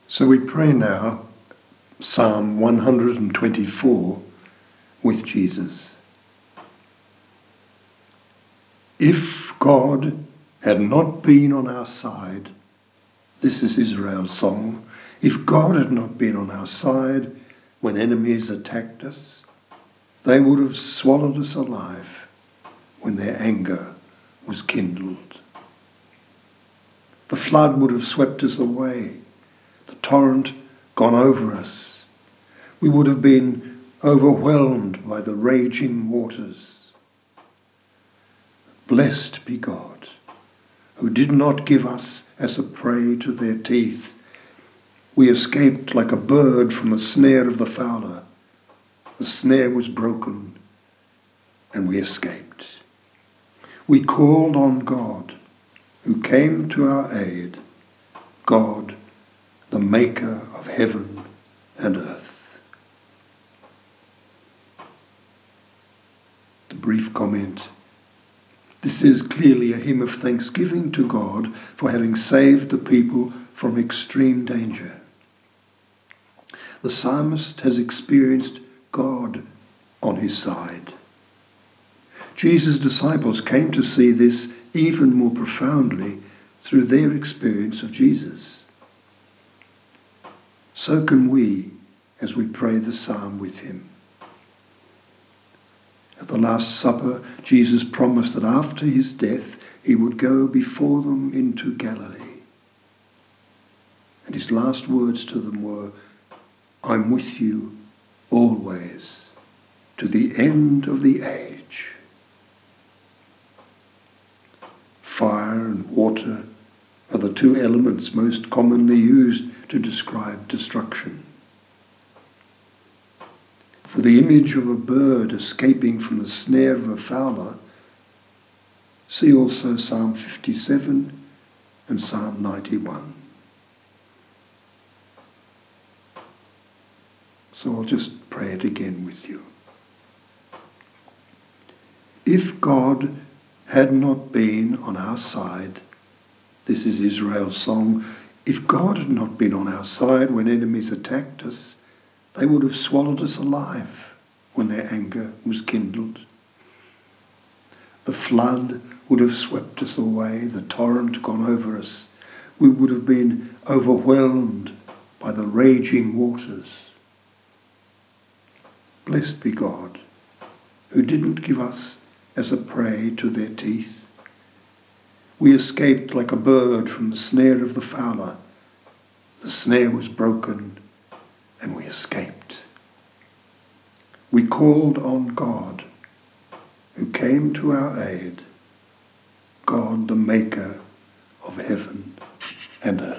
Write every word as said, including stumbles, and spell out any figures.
So we pray now Psalm one hundred twenty-four with Jesus. If God had not been on our side, this is Israel's song, if God had not been on our side when enemies attacked us, they would have swallowed us alive when their anger was kindled. The flood would have swept us away, the torrent gone over us. We would have been overwhelmed by the raging waters. Blessed be God, who did not give us as a prey to their teeth. We escaped like a bird from the snare of the fowler. The snare was broken, and we escaped. We called on God, who came to our aid, God, the maker of heaven and earth. The brief comment. This is clearly a hymn of thanksgiving to God for having saved the people from extreme danger. The psalmist has experienced God on his side. Jesus' disciples came to see this even more profoundly through their experience of Jesus. So can we as we pray the psalm with him. At the Last Supper, Jesus promised that after his death, he would go before them into Galilee. And his last words to them were, I'm with you always, to the end of the age. Fire and water are the two elements most commonly used to describe destruction. For the image of a bird escaping from the snare of a fowler, see also Psalm fifty-seven and Psalm ninety-one. So I'll just pray it again with you. If God had not been on our side, this is Israel's song, if God had not been on our side when enemies attacked us, they would have swallowed us alive when their anger was kindled. The flood would have swept us away, the torrent gone over us. We would have been overwhelmed by the raging waters. Blessed be God, who didn't give us as a prey to their teeth. We escaped like a bird from the snare of the fowler. The snare was broken, and we escaped. We called on God, who came to our aid, God the maker of heaven and earth.